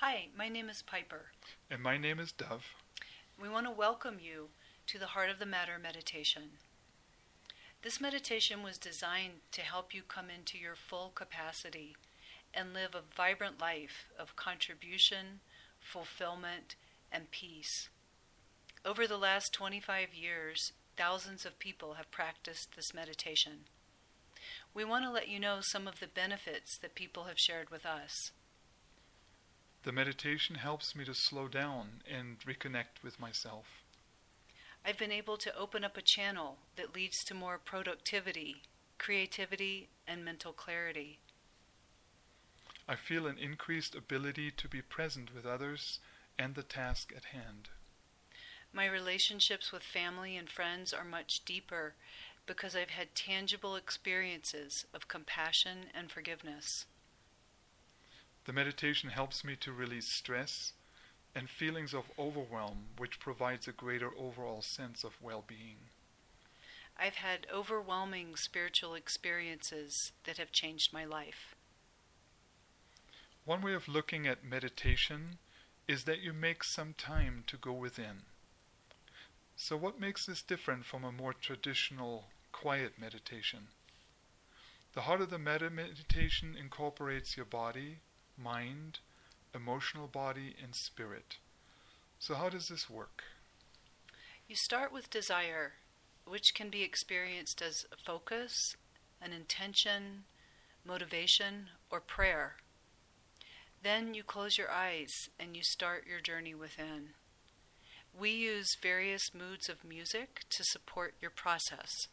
Hi, my name is Piper. And my name is Dove. We want to welcome you to the Heart of the Matter meditation. This meditation was designed to help you come into your full capacity and live a vibrant life of contribution, fulfillment, and peace. Over the last 25 years, thousands of people have practiced this meditation. We want to let you know some of the benefits that people have shared with us. The meditation helps me to slow down and reconnect with myself. I've been able to open up a channel that leads to more productivity, creativity, and mental clarity. I feel an increased ability to be present with others and the task at hand. My relationships with family and friends are much deeper because I've had tangible experiences of compassion and forgiveness. The meditation helps me to release stress and feelings of overwhelm, which provides a greater overall sense of well-being. I've had overwhelming spiritual experiences that have changed my life. One way of looking at meditation is that you make some time to go within. So what makes this different from a more traditional, quiet meditation? The Heart of the Matter meditation incorporates your body, mind, emotional body, and spirit. So how does this work? You start with desire, which can be experienced as a focus, an intention, motivation, or prayer. Then you close your eyes and you start your journey within. We use various moods of music to support your process.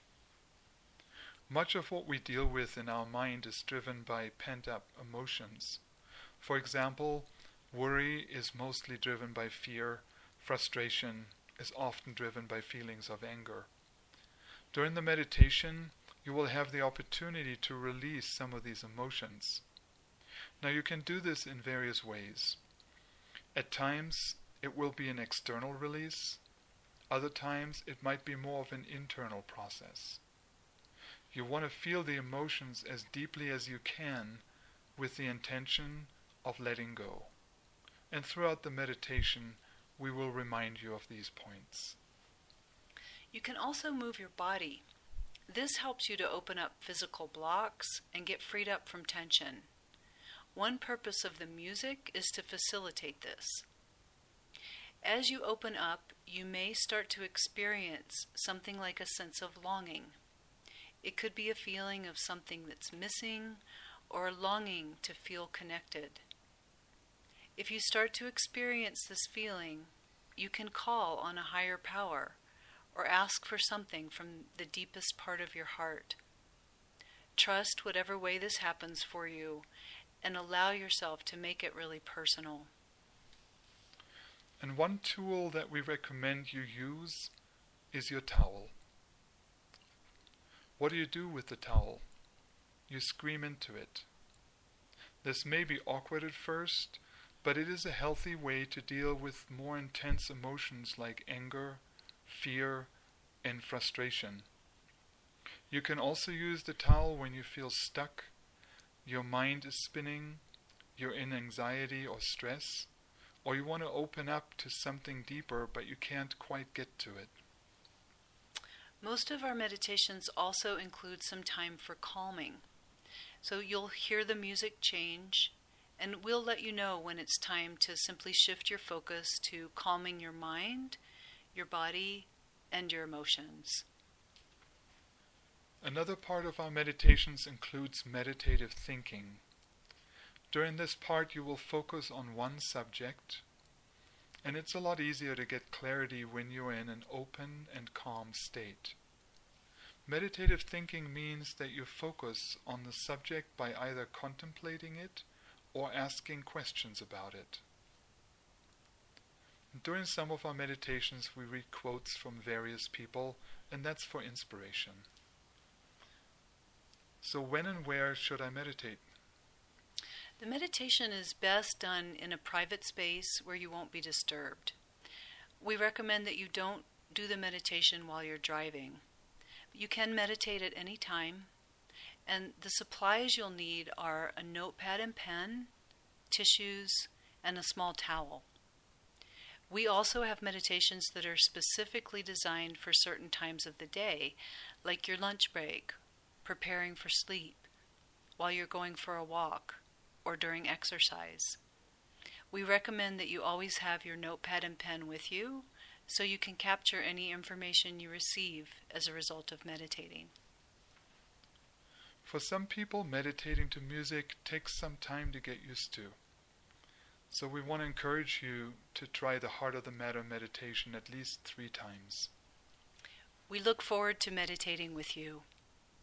Much of what we deal with in our mind is driven by pent-up emotions. For example, worry is mostly driven by fear. Frustration is often driven by feelings of anger. During the meditation, you will have the opportunity to release some of these emotions. Now you can do this in various ways. At times, it will be an external release. Other times, it might be more of an internal process. You want to feel the emotions as deeply as you can with the intention of letting go. And throughout the meditation, we will remind you of these points. You can also move your body. This helps you to open up physical blocks and get freed up from tension. One purpose of the music is to facilitate this. As you open up, you may start to experience something like a sense of longing. It could be a feeling of something that's missing or a longing to feel connected. If you start to experience this feeling, you can call on a higher power or ask for something from the deepest part of your heart. Trust whatever way this happens for you and allow yourself to make it really personal. And one tool that we recommend you use is your towel. What do you do with the towel? You scream into it. This may be awkward at first, but it is a healthy way to deal with more intense emotions like anger, fear, and frustration. You can also use the towel when you feel stuck, your mind is spinning, you're in anxiety or stress, or you want to open up to something deeper but you can't quite get to it. Most of our meditations also include some time for calming. So you'll hear the music change, and we'll let you know when it's time to simply shift your focus to calming your mind, your body, and your emotions. Another part of our meditations includes meditative thinking. During this part you will focus on one subject, and it's a lot easier to get clarity when you're in an open and calm state. Meditative thinking means that you focus on the subject by either contemplating it or asking questions about it. During some of our meditations we read quotes from various people, and that's for inspiration. So when and where should I meditate? The meditation is best done in a private space where you won't be disturbed. We recommend that you don't do the meditation while you're driving. You can meditate at any time, and the supplies you'll need are a notepad and pen, tissues, and a small towel. We also have meditations that are specifically designed for certain times of the day, like your lunch break, preparing for sleep, while you're going for a walk, or during exercise. We recommend that you always have your notepad and pen with you so you can capture any information you receive as a result of meditating. For some people, meditating to music takes some time to get used to. So we want to encourage you to try the Heart of the Matter meditation at least 3 times. We look forward to meditating with you.